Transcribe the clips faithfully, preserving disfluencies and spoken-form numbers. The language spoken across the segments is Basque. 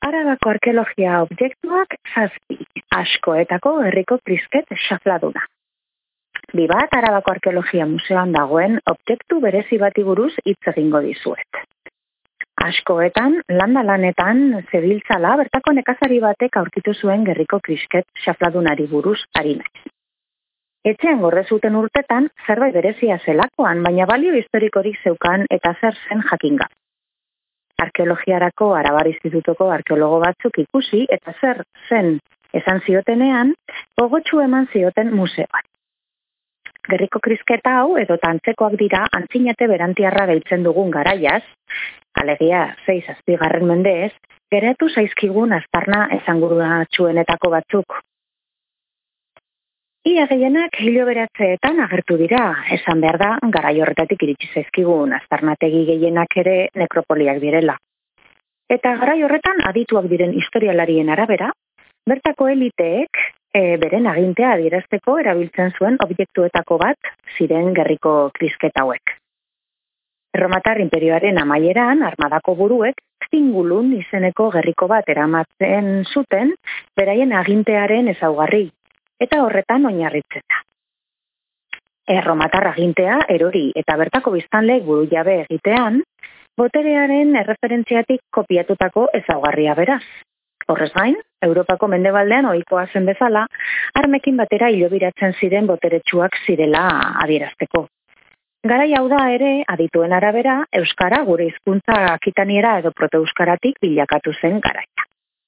Arabako arkeologia objektuak zazpi, askoetako herriko krisket xafladuna. Bi bat Arabako Arkeologia Museoan dagoen objektu berezi bati buruz hitz egingo dizuet. Askoetan, landa lanetan, zebiltzala bertako nekazari batek aurkitu zuen gerriko krisket xafladunari buruz ari naiz. Etxean gorde zuten urtetan, zerbait berezia zelakoan, baina balio historikorik zeukan eta zer zen jakinga. Arkeologiarako Arabar Institutuko arkeologo batzuk ikusi eta zer zen esan ziotenean, gogotsu eman zioten museoan. Gerriko krisketa hau edo tantzekoak dira antzinate berantiarra deitzen dugun garaiaz, alegia sei zazpigarren mendeez, geratu zaizkigun aztarna esanguratsuenetako batzuk. Ia gehienak hilo beratzeetan agertu dira, esan behar da, garai horretatik iritsi zaizkigun aztarnategi gehienak ere nekropoliak direla. Eta garai horretan adituak diren historialarien arabera, bertako eliteek e, beren agintea adierazteko erabiltzen zuen objektuetako bat ziren gerriko krisketa hauek. Erromatar inperioaren amaieran armadako buruek Zingulun izeneko gerriko bat eramatzen zuten beraien agintearen ezaugarri, eta horretan oinarritzen da. Erromatar agintea erori eta bertako biztanleek buru jabe egitean, boterearen erreferentziatik kopiatutako ezaugarria beraz. Horrez gain, Europako mendebaldean ohikoa zen bezala, armekin batera hilobiratzen ziren boteretsuak zirela adierazteko. Garai hau da ere, adituen arabera, euskara gure hizkuntza akitaniera edo protoeuskaratik bilakatu zen garaia.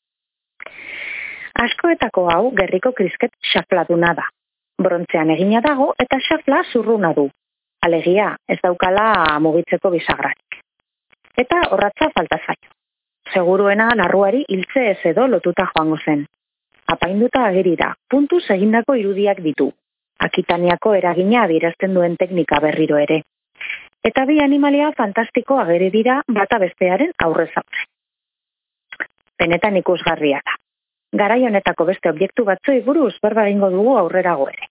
Askoetako hau gerriko krisket xafladuna da. Brontzean egina dago eta xafla zurruna du. Alegia, ez daukala mugitzeko bisagrarik. Eta horratza falta zaio. Seguruena larruari hiltze ez edo lotuta joango zen. Apainduta ageri da, puntuz egindako irudiak ditu. Akitaniako eragina adierazten duen teknika berriro ere. Eta bi animalia fantastiko ageri dira bata bestearen aurrez aurre. Benetan ikusgarria da. Garai honetako beste objektu batzoi buruz berba egingo dugu aurrerago ere.